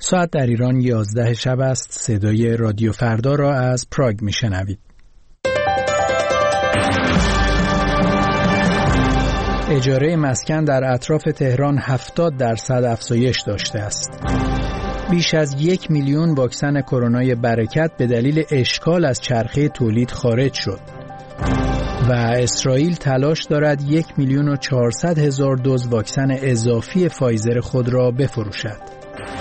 ساعت در ایران 11 شب است. صدای رادیو فردا را از پراگ میشنوید. اجاره مسکن در اطراف تهران 70% افزایش داشته است. بیش از 1 میلیون واکسن کرونای برکت به دلیل اشکال از چرخه تولید خارج شد. و اسرائیل تلاش دارد 1,400,000 دوز واکسن اضافی فایزر خود را بفروشد.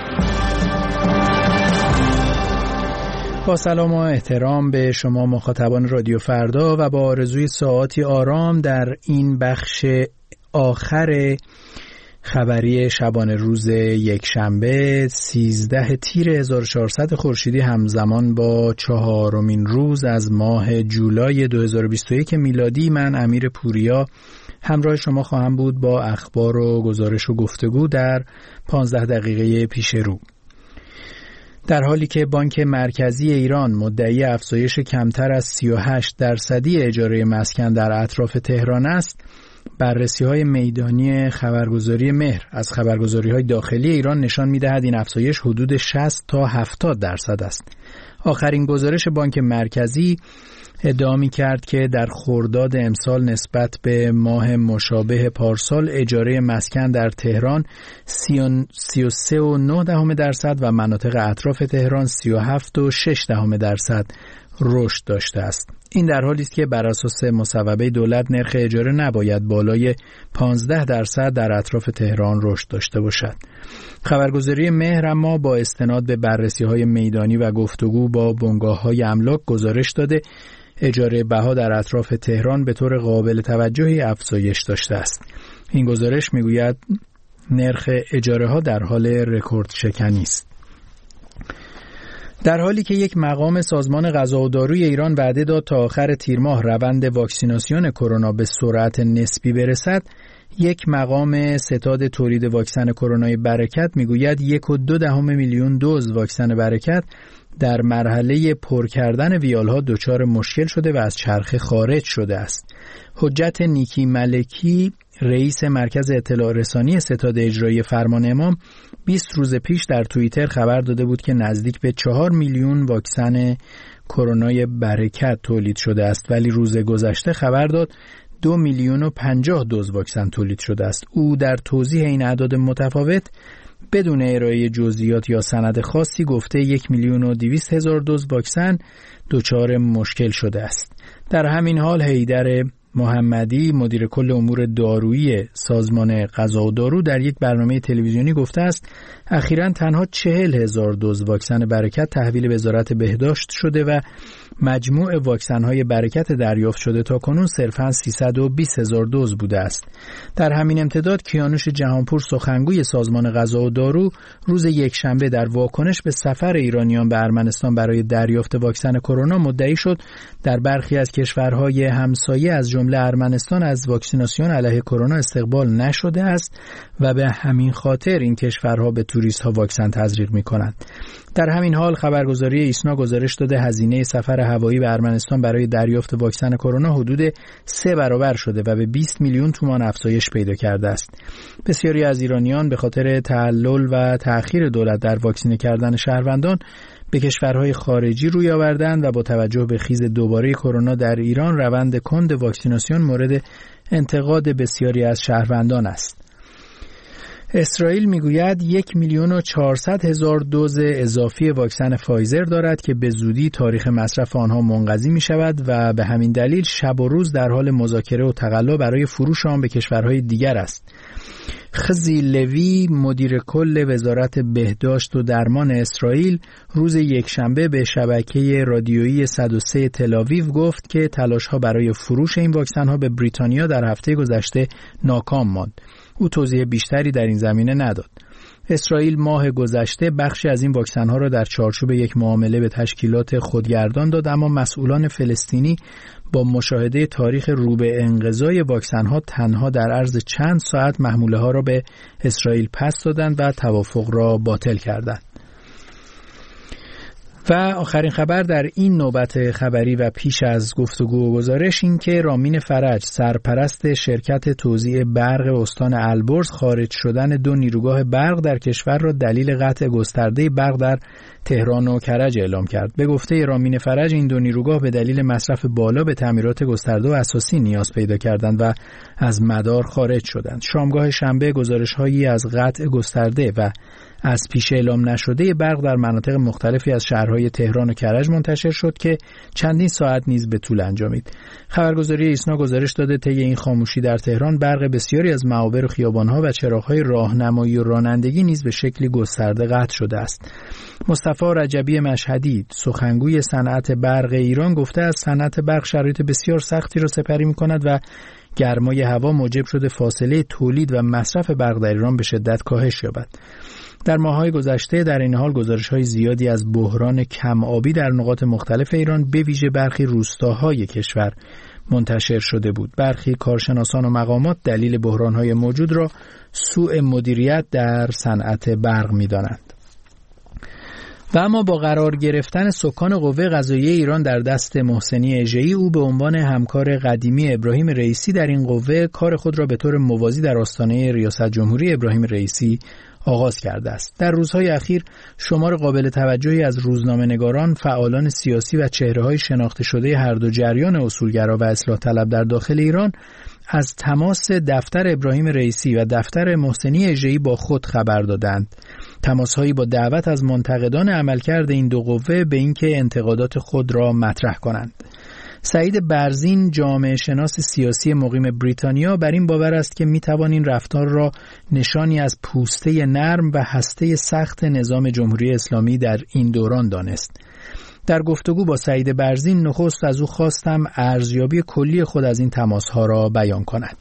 با سلام و احترام به شما مخاطبان رادیو فردا و با آرزوی ساعاتی آرام در این بخش آخر خبری شبانه روز یکشنبه 13 تیر 1400 خورشیدی همزمان با 4مین روز از ماه جولای 2021 میلادی، من امیر پوریا همراه شما خواهم بود با اخبار و گزارش و گفتگو در 15 دقیقه پیش رو. در حالی که بانک مرکزی ایران مدعی افزایش کمتر از 38% اجاره مسکن در اطراف تهران است، بررسی‌های میدانی خبرگزاری مهر از خبرگزاری‌های داخلی ایران نشان می‌دهد این افزایش حدود 60 تا 70% است. آخرین گزارش بانک مرکزی ادعا می‌کرد که در خرداد امسال نسبت به ماه مشابه پارسال اجاره مسکن در تهران 33.9% و مناطق اطراف تهران 37.6% رشد داشته است. این در حالی است که بر اساس مصوبه دولت نرخ اجاره نباید بالای 15% در اطراف تهران رشد داشته باشد. خبرگزاری مهر اما با استناد به بررسی‌های میدانی و گفتگو با بنگاه‌های املاک گزارش داده اجاره بها در اطراف تهران به طور قابل توجهی افزایش داشته است. این گزارش میگوید نرخ اجاره ها در حال رکورد شکنی است. در حالی که یک مقام سازمان غذا و داروی ایران وعده داد تا آخر تیر ماه روند واکسیناسیون کرونا به سرعت نسبی برسد، یک مقام ستاد تولید واکسن کرونای برکت میگوید 1.2 میلیون دوز واکسن برکت در مرحله پر کردن ویالها دچار مشکل شده و از چرخه خارج شده است. حجت نیکی ملکی، رئیس مرکز اطلاع رسانی ستاد اجرایی فرمان امام 20 روز پیش در توییتر خبر داده بود که نزدیک به 4 میلیون واکسن کرونای برکت تولید شده است، ولی روز گذشته خبر داد 2,050,000 دوز واکسن تولید شده است. او در توضیح این اعداد متفاوت بدون ارائه جزئیات یا سند خاصی گفته 1,200,000 دوز واکسن دچار مشکل شده است. در همین حال حیدر محمدی مدیر کل امور دارویی سازمان غذا و دارو در یک برنامه تلویزیونی گفته است اخیراً تنها 40,000 دوز واکسن برکت تحویل وزارت بهداشت شده و مجموع واکسن‌های برکت دریافت شده تا کنون صرفاً 320,000 دوز بوده است. در همین امتداد کیانوش جهانپور سخنگوی سازمان غذا و دارو روز یکشنبه در واکنش به سفر ایرانیان به ارمنستان برای دریافت واکسن کرونا مدعی شد در برخی از کشورهای همسایه از جمله ارمنستان از واکسیناسیون علیه کرونا استقبال نشده است و به همین خاطر این کشورها به توریست‌ها واکسن تزریق می‌کنند. در همین حال خبرگزاری ایسنا گزارش داده هزینه سفر هوایی به ارمنستان برای دریافت واکسن کرونا حدود 3 برابر شده و به 20 میلیون تومان افزایش پیدا کرده است. بسیاری از ایرانیان به خاطر تعلل و تأخیر دولت در واکسینه کردن شهروندان به کشورهای خارجی روی آوردند و با توجه به خیز دوباره کرونا در ایران روند کند واکسیناسیون مورد انتقاد بسیاری از شهروندان است. اسرائیل میگوید 1,400,000 دوز اضافی واکسن فایزر دارد که به زودی تاریخ مصرف آنها منقضی می شود و به همین دلیل شب و روز در حال مذاکره و تقلا برای فروش آن به کشورهای دیگر است. خزی لوی مدیر کل وزارت بهداشت و درمان اسرائیل روز یکشنبه به شبکه رادیویی 103 تل‌آویو گفت که تلاش‌ها برای فروش این واکسن‌ها به بریتانیا در هفته گذشته ناکام ماند. او توضیح بیشتری در این زمینه نداد. اسرائیل ماه گذشته بخشی از این واکسن‌ها را در چارچوب یک معامله به تشکیلات خودگردان داد، اما مسئولان فلسطینی با مشاهده تاریخ رو به انقضای واکسن‌ها تنها در عرض چند ساعت محموله‌ها را به اسرائیل پس دادند و توافق را باطل کردند. و آخرین خبر در این نوبت خبری و پیش از گفتگو و گزارش این که رامین فرج سرپرست شرکت توزیع برق استان البرز خارج شدن 2 نیروگاه برق در کشور را دلیل قطع گسترده برق در تهران و کرج اعلام کرد. به گفته رامین فرج این 2 نیروگاه به دلیل مصرف بالا به تعمیرات گسترده و اساسی نیاز پیدا کردند و از مدار خارج شدند. شامگاه شنبه گزارش‌هایی از قطع گسترده و از پیش اعلام نشده برق در مناطق مختلفی از شهرهای تهران و کرج منتشر شد که چندین ساعت نیز به طول انجامید. خبرگزاری ایسنا گزارش داده طی این خاموشی در تهران برق بسیاری از معابر و خیابان‌ها و چراغ‌های راهنمایی و رانندگی نیز به شکلی گسترده قطع شده است. مصطفی رجبی مشهدی سخنگوی صنعت برق ایران گفته از صنعت برق شرایط بسیار سختی را سپری می‌کند و گرمای هوا موجب شده فاصله تولید و مصرف برق در ایران به شدت کاهش یابد. در ماه‌های گذشته در این حال گزارش‌های زیادی از بحران کم آبی در نقاط مختلف ایران به ویژه برخی روستاهای کشور منتشر شده بود. برخی کارشناسان و مقامات دلیل بحران‌های موجود را سوء مدیریت در صنعت برق می‌دانند. و اما با قرار گرفتن سکان قوه قضاییه ایران در دست محسنی اژه‌ای، او به عنوان همکار قدیمی ابراهیم رئیسی در این قوه کار خود را به طور موازی در آستانه ریاست جمهوری ابراهیم رئیسی آغاز کرده است. در روزهای اخیر شمار قابل توجهی از روزنامه‌نگاران، فعالان سیاسی و چهره‌های شناخته شده هر دو جریان اصولگرا و اصلاح طلب در داخل ایران از تماس دفتر ابراهیم رئیسی و دفتر محسنی اژه‌ای با خود خبر دادند. تماس‌هایی با دعوت از منتقدان عملکرد این دو قوه به اینکه انتقادات خود را مطرح کنند. سعید برزین، جامعه شناس سیاسی مقیم بریتانیا، بر این باور است که میتوان این رفتار را نشانی از پوسته نرم و هسته سخت نظام جمهوری اسلامی در این دوران دانست. در گفتگو با سعید برزین نخست از او خواستم ارزیابی کلی خود از این تماس‌ها را بیان کند.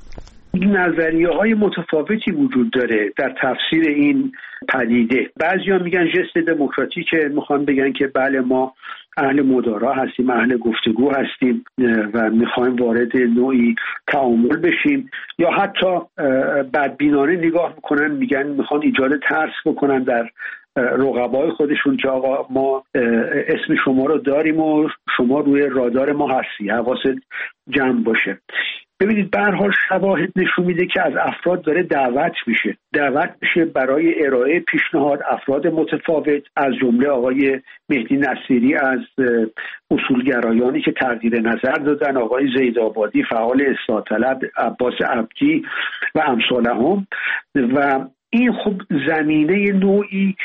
نظریه‌های متفاوتی وجود داره در تفسیر این پدیده. بعضی‌ها میگن ژست دموکراتیکه، میخوان بگن که بله ما اهل مدارا هستیم، اهل گفتگو هستیم و میخوایم وارد نوعی تعامل بشیم، یا حتی بدبینانه نگاه میکنن، میگن میخوان ایجاد ترس بکنن در رقبای خودشون که آقا ما اسم شما رو داریم و شما روی رادار ما هستی، حواست جمع باشه. ببینید به هر حال شواهد نشون میده که از افراد داره دعوت میشه برای ارائه پیشنهاد افراد متفاوت، از جمله آقای مهدی نصیری از اصولگرایانی که تغییر نظر دادن، آقای زیدآبادی فعال اصلاح طلب، عباس عبدی و امثالهم، و این خب زمینه نوعی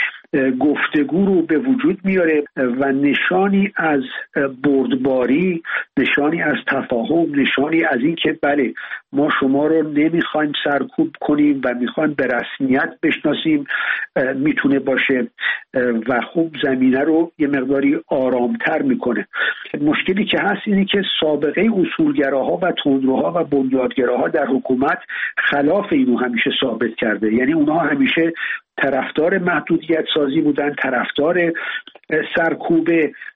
گفتگو رو به وجود میاره و نشانی از بردباری، نشانی از تفاهم، نشانی از این که بله ما شما رو نمیخوایم سرکوب کنیم و میخوایم به رسمیت بشناسیم میتونه باشه و خوب زمینه رو یه مقداری آرامتر میکنه. مشکلی که هست اینه که سابقه اصولگراها و تندروها و بنیادگراها در حکومت خلاف اینو همیشه ثابت کرده. یعنی اونها همیشه طرفدار محدودیت سازی بودن، طرفدار سرکوب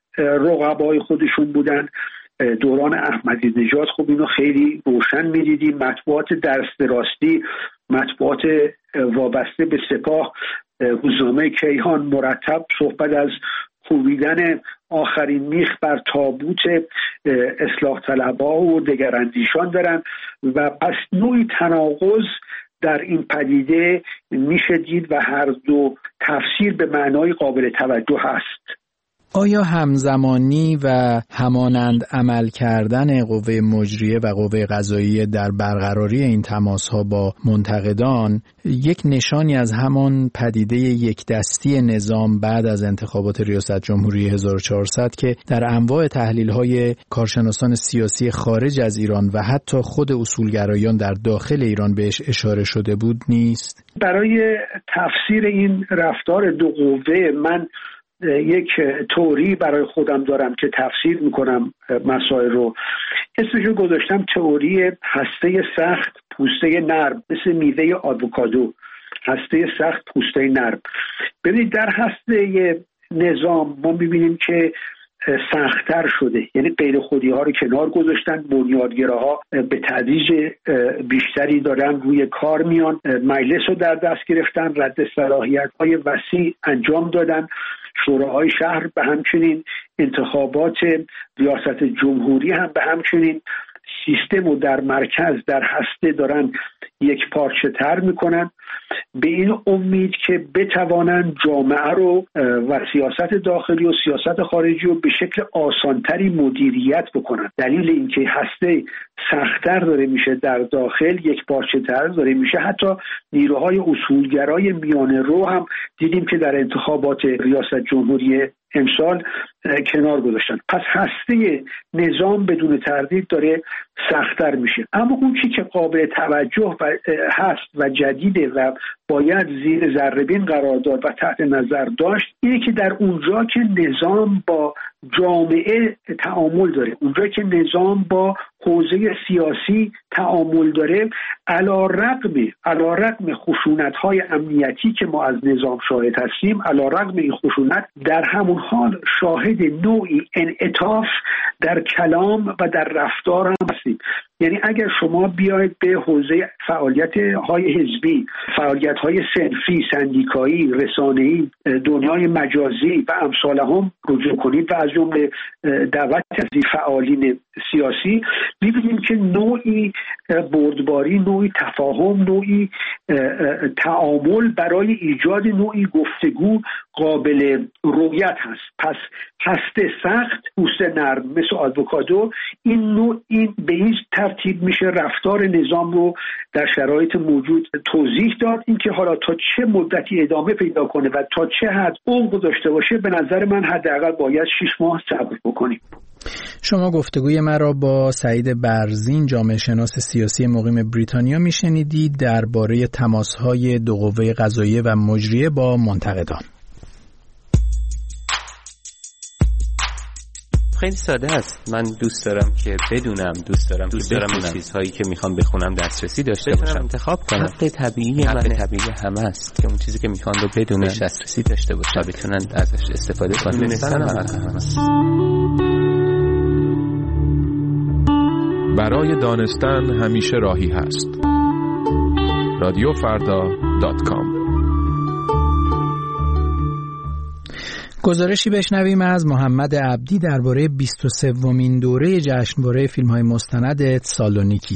رقبای خودشون بودن. دوران احمدی نژاد خب اینو خیلی روشن می‌دیدیم. مطبوعات دست راستی، مطبوعات وابسته به سپاه، روزنامه کیهان مرتب صحبت از کوبیدن آخرین میخ بر تابوت اصلاح طلبها و دگراندیشان دارن و پس نوعی تناقض در این پدیده میشه دید و هر دو تفسیر به معنای قابل توجه هست. آیا همزمانی و همانند عمل کردن قوه مجریه و قوه قضاییه در برقراری این تماس‌ها با منتقدان یک نشانی از همان پدیده یک دستی نظام بعد از انتخابات ریاست جمهوری 1400 که در انواع تحلیل‌های کارشناسان سیاسی خارج از ایران و حتی خود اصولگرایان در داخل ایران بهش اشاره شده بود نیست؟ برای تفسیر این رفتار دو قوه من یک تئوری برای خودم دارم که تفسیر میکنم مسائل رو. اسمشو گذاشتم تئوری هسته سخت پوسته نرم، مثل میوه آووکادو، هسته سخت پوسته نرم. ببینید در هسته نظام ما میبینیم که سخت‌تر شده، یعنی غیر خودی ها رو کنار گذاشتن، بنیادگراها به تدریج بیشتری دارن روی کار میان، مجلس رو در دست گرفتن، رد صلاحیت های وسیع انجام دادن، شوراهای شهر به همچنین، انتخابات ریاست جمهوری هم به همچنین، سیستم رو در مرکز در هسته دارن یک پارچه تر میکنن به این امید که بتوانن جامعه رو و سیاست داخلی و سیاست خارجی رو به شکل آسانتری مدیریت بکنن. دلیل اینکه هسته سخت‌تر داره میشه در داخل، یک پارچه تر داره میشه. حتی نیروهای اصولگرای میانه رو هم دیدیم که در انتخابات ریاست جمهوری امسال کنار گذاشتن. پس هسته نظام بدون تردید داره سخت‌تر میشه. اما اون چیزی که قابل توجه هست و جدیده و باید زیر ذره‌بین قرار داد و تحت نظر داشت اینه که در اونجا که نظام با جامعه تعامل داره، اونجا که نظام با حوزه سیاسی تعامل داره، علی‌رغم خشونت‌های امنیتی که ما از نظام شاهد هستیم، علی‌رغم این خشونت در همون حال شاهد نوعی انعطاف در کلام و در رفتار هم هستیم. یعنی اگر شما بیاید به حوزه فعالیت‌های حزبی، فعالیت‌های صنفی، سندیکایی، رسانه‌ای، دنیای مجازی و امثالهم رجوع کنید و از جمله دعوت از فعالین سیاسی، می‌بینیم که نوعی بردباری، نوعی تفاهم، نوعی تعامل برای ایجاد نوعی گفتگو قابل رویت هست. پس هسته سخت، پوست نرم مثل آووکادو، این به این ترتیب میشه رفتار نظام رو در شرایط موجود توضیح داد. این که حالا تا چه مدتی ادامه پیدا کنه و تا چه حد عمق داشته باشه، به نظر من حداقل باید 6 ماه صبر بکنیم. شما گفتگوی مرا با سعید برزین، جامعه شناس سیاسی مقیم بریتانیا میشنیدید درباره تماس‌های دو قوه قضاییه و مجریه با منتقدان. خیلی ساده است. من دوست دارم که بدونم، دوست دارم چیزهایی که میخوام بخونم دسترسی داشته باشم، انتخاب کنم. حق طبیعی همه است که اون چیزی که میخوان رو بدونن، دسترسی داشته باشن، بتونن ازش استفاده کنن. دونستن هم هست. برای دانستن همیشه راهی هست. radiofarda.com. گزارشی بشنویم از محمد عبدی درباره 23مین دوره جشنواره فیلم‌های مستند تسالونیکی.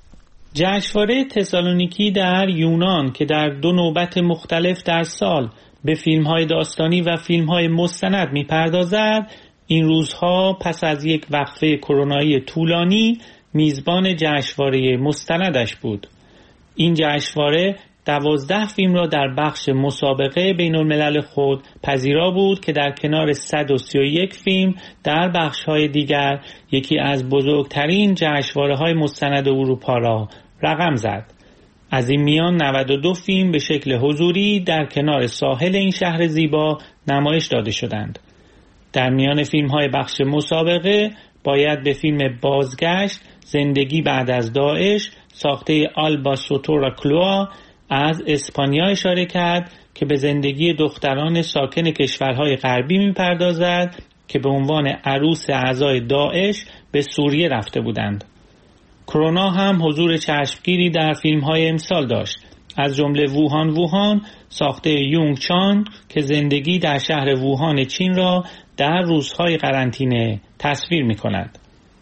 جشنواره تسالونیکی در یونان که در 2 نوبت مختلف در سال به فیلم‌های داستانی و فیلم‌های مستند می‌پردازد، این روزها پس از یک وقفه کرونایی طولانی میزبان جشنواره مستندش بود. این جشنواره 12 فیلم را در بخش مسابقه بین الملل خود پذیرا بود که در کنار 131 فیلم در بخش‌های دیگر یکی از بزرگترین جشنواره‌های مستند اروپا را رقم زد. از این میان 92 فیلم به شکل حضوری در کنار ساحل این شهر زیبا نمایش داده شدند. در میان فیلم‌های بخش مسابقه باید به فیلم بازگشت، زندگی بعد از داعش، ساخته آلبا سوتورا کلوا از اسپانیا اشاره کرد که به زندگی دختران ساکن کشورهای غربی می‌پردازد که به عنوان عروس اعضای داعش به سوریه رفته بودند. کرونا هم حضور چشمگیری در فیلم‌های امسال داشت، از جمله ووهان ساخته یونگ چان که زندگی در شهر ووهان چین را در روزهای قرنطینه تصویر می‌کند.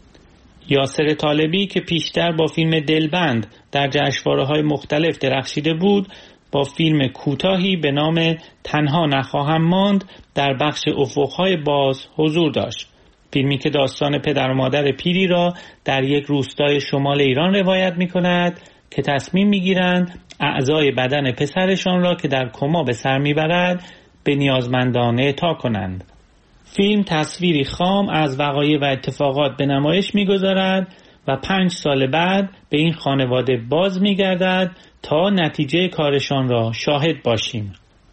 یاسر طالبی که پیشتر با فیلم دلبند در جشنواره‌های مختلف درخشیده بود، با فیلم کوتاهی به نام تنها نخواهم ماند در بخش افق‌های باز حضور داشت. فیلمی که داستان پدر و مادر پیری را در یک روستای شمال ایران روایت می‌کند که تصمیم می‌گیرند اعضای بدن پسرشان را که در کما به سر می‌برد به نیازمندان اعطا کنند. فیلم تصویری خام از وقایع و اتفاقات به نمایش می‌گذارد و 5 سال بعد به این خانواده باز می‌گردد تا نتیجه کارشان را شاهد باشیم.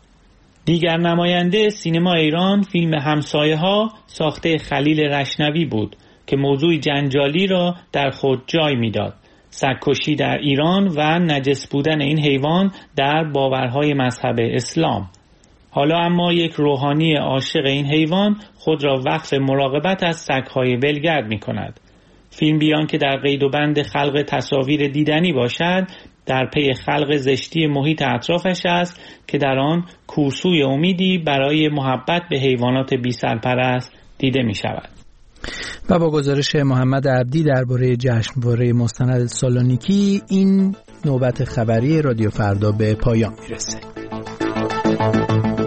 دیگر نماینده سینما ایران فیلم همسایه‌ها ساخته خلیل رشنوی بود که موضوع جنجالی را در خود جای می‌داد. سگ‌کشی در ایران و نجس بودن این حیوان در باورهای مذهب اسلام. حالا اما یک روحانی عاشق این حیوان خود را وقف مراقبت از سگ‌های ولگرد می‌کند. فیلم بیان که در قید و بند خلق تصاویر دیدنی باشد، در پی خلق زشتی محیط اطرافش است که در آن کورسوی امیدی برای محبت به حیوانات بی سرپرست دیده می شود. و با گزارش محمد عبدی درباره جشنواره مستند سالونیکی این نوبت خبری رادیو فردا به پایان میرسه.